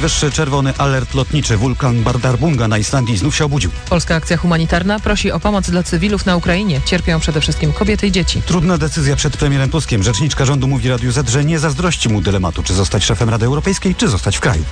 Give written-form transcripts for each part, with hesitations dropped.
Najwyższy czerwony alert lotniczy. Wulkan Bardarbunga na Islandii znów się obudził. Polska akcja humanitarna prosi o pomoc dla cywilów na Ukrainie. Cierpią przede wszystkim kobiety i dzieci. Trudna decyzja przed premierem Tuskiem. Rzeczniczka rządu mówi Radiu Z, że nie zazdrości mu dylematu, czy zostać szefem Rady Europejskiej, czy zostać w kraju.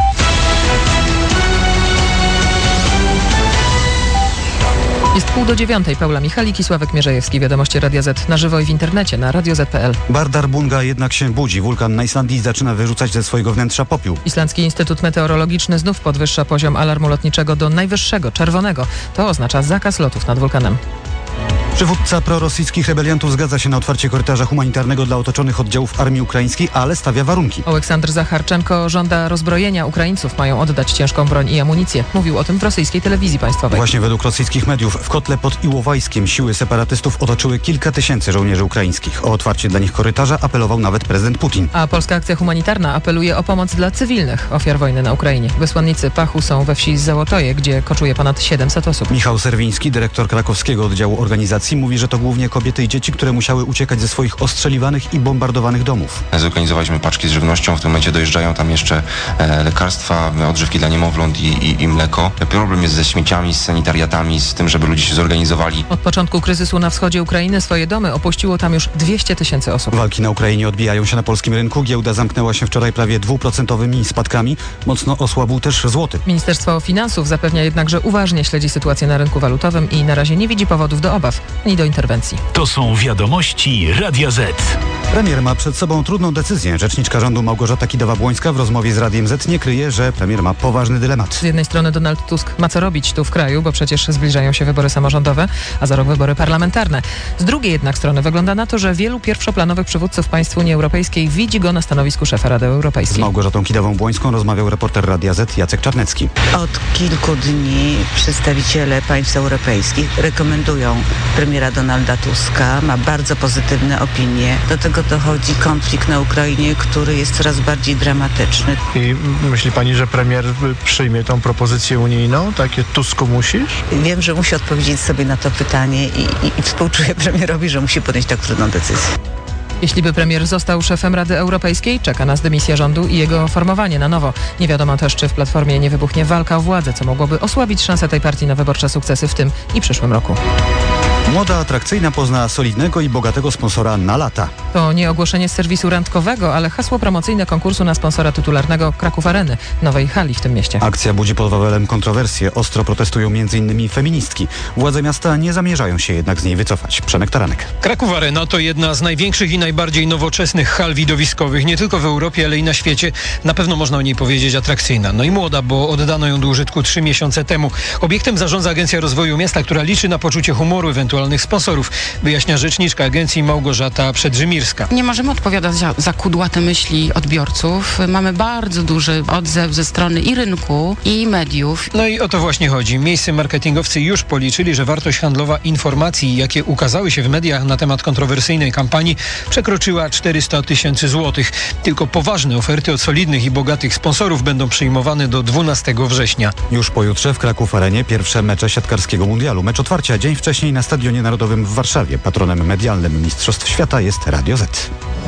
Jest 8:30. Paula Michalik i Sławek Mierzejewski. Wiadomości Radia Z na żywo i w internecie na radioz.pl. Bardarbunga jednak się budzi. Wulkan na Islandii zaczyna wyrzucać ze swojego wnętrza popiół. Islandzki Instytut Meteorologiczny znów podwyższa poziom alarmu lotniczego do najwyższego, czerwonego. To oznacza zakaz lotów nad wulkanem. Przywódca prorosyjskich rebeliantów zgadza się na otwarcie korytarza humanitarnego dla otoczonych oddziałów armii ukraińskiej, ale stawia warunki. Oleksandr Zacharczenko żąda rozbrojenia. Ukraińców mają oddać ciężką broń i amunicję. Mówił o tym w rosyjskiej telewizji państwowej. Właśnie według rosyjskich mediów w kotle pod Iłowajskiem siły separatystów otoczyły kilka tysięcy żołnierzy ukraińskich. O otwarcie dla nich korytarza apelował nawet prezydent Putin. A Polska Akcja Humanitarna apeluje o pomoc dla cywilnych ofiar wojny na Ukrainie. Wysłannicy Pachu są we wsi Załotoje, gdzie koczuje ponad 700 osób. Michał Serwiński, dyrektor krakowskiego oddziału organizacji, mówi, że to głównie kobiety i dzieci, które musiały uciekać ze swoich ostrzeliwanych i bombardowanych domów. Zorganizowaliśmy paczki z żywnością, w tym momencie dojeżdżają tam jeszcze lekarstwa, odżywki dla niemowląt i mleko. Problem jest ze śmieciami, z sanitariatami, z tym, żeby ludzie się zorganizowali. Od początku kryzysu na wschodzie Ukrainy swoje domy opuściło tam już 200 000 osób. Walki na Ukrainie odbijają się na polskim rynku. Giełda zamknęła się wczoraj prawie 2% spadkami. Mocno osłabł też złoty. Ministerstwo Finansów zapewnia jednak, że uważnie śledzi sytuację na rynku walutowym i na razie nie widzi powodów do obaw ani do interwencji. To są wiadomości Radia Z. Premier ma przed sobą trudną decyzję. Rzeczniczka rządu Małgorzata Kidawa-Błońska w rozmowie z Radiem Z nie kryje, że premier ma poważny dylemat. Z jednej strony Donald Tusk ma co robić tu w kraju, bo przecież zbliżają się wybory samorządowe, a za rok wybory parlamentarne. Z drugiej jednak strony wygląda na to, że wielu pierwszoplanowych przywódców państw Unii Europejskiej widzi go na stanowisku szefa Rady Z Europejskiej. Małgorzatą Kidawą-Błońską rozmawiał reporter Radia Z Jacek Czarnecki. Od kilku dni przedstawiciele państw europejskich rekomendują premiera Donalda Tuska. Ma bardzo pozytywne opinie. Do tego dochodzi konflikt na Ukrainie, który jest coraz bardziej dramatyczny. I myśli pani, że premier przyjmie tą propozycję unijną? Takie Tusku musisz? Wiem, że musi odpowiedzieć sobie na to pytanie i współczuję premierowi, że musi podjąć tak trudną decyzję. Jeśli by premier został szefem Rady Europejskiej, czeka nas dymisja rządu i jego formowanie na nowo. Nie wiadomo też, czy w Platformie nie wybuchnie walka o władzę, co mogłoby osłabić szanse tej partii na wyborcze sukcesy w tym i przyszłym roku. Młoda, atrakcyjna pozna solidnego i bogatego sponsora na lata. To nie ogłoszenie z serwisu randkowego, ale hasło promocyjne konkursu na sponsora tytularnego Kraków Areny, nowej hali w tym mieście. Akcja budzi pod Wawelem kontrowersje. Ostro protestują m.in. feministki. Władze miasta nie zamierzają się jednak z niej wycofać. Przemek Taranek. Kraków Arena to jedna z największych i najbardziej nowoczesnych hal widowiskowych, nie tylko w Europie, ale i na świecie. Na pewno można o niej powiedzieć atrakcyjna. No i młoda, bo oddano ją do użytku 3 miesiące temu. Obiektem zarządza Agencja Rozwoju Miasta, która liczy na poczucie humoru ewentualnych sponsorów, wyjaśnia rzeczniczka agencji Małgorzata Przedrzymirska. Nie możemy odpowiadać za kudłate myśli odbiorców. Mamy bardzo duży odzew ze strony i rynku, i mediów. No i o to właśnie chodzi. Miejscy marketingowcy już policzyli, że wartość handlowa informacji, jakie ukazały się w mediach na temat kontrowersyjnej kampanii, przekroczyła 400 000 złotych. Tylko poważne oferty od solidnych i bogatych sponsorów będą przyjmowane do 12 września. Już pojutrze w Kraków Arenie pierwsze mecze siatkarskiego mundialu. Mecz otwarcia dzień wcześniej na Stadionie Narodowym w Warszawie. Patronem medialnym Mistrzostw Świata jest Radio Z.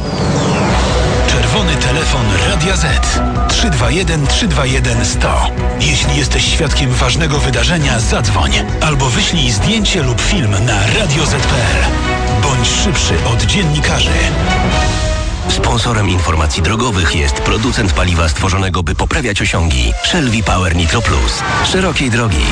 Czerwony telefon Radia Z. 321 321 100. Jeśli jesteś świadkiem ważnego wydarzenia, zadzwoń albo wyślij zdjęcie lub film na radioz.pl. Bądź szybszy od dziennikarzy. Sponsorem informacji drogowych jest producent paliwa stworzonego, by poprawiać osiągi. Shell V-Power Nitro Plus. Szerokiej drogi.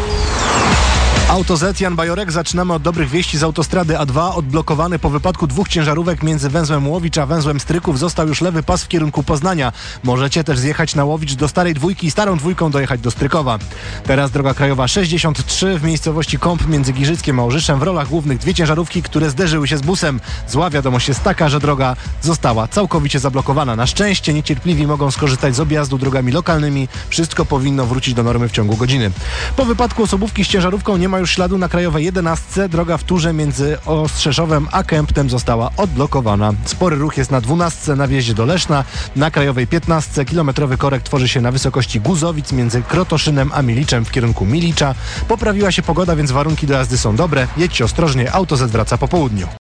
Auto Z, Jan Bajorek. Zaczynamy od dobrych wieści z autostrady A2. Odblokowany po wypadku 2 ciężarówek między węzłem Łowicz a węzłem Stryków został już lewy pas w kierunku Poznania. Możecie też zjechać na Łowicz do Starej Dwójki i Starą Dwójką dojechać do Strykowa. Teraz droga krajowa 63 w miejscowości Kąp między Giżyckiem a Orzyszem. W rolach głównych 2 ciężarówki, które zderzyły się z busem. Zła wiadomość jest taka, że droga została całkowicie zablokowana. Na szczęście niecierpliwi mogą skorzystać z objazdu drogami lokalnymi. Wszystko powinno wrócić do normy w ciągu godziny. Po wypadku osobówki z ciężarówką nie ma już śladu na krajowej 11. Droga w Turze między Ostrzeszowem a Kępnem została odblokowana. Spory ruch jest na 12 na wjeździe do Leszna. Na krajowej 15 kilometrowy korek tworzy się na wysokości Guzowic między Krotoszynem a Miliczem w kierunku Milicza. Poprawiła się pogoda, więc warunki do jazdy są dobre. Jedźcie ostrożnie, Auto Z wraca po południu.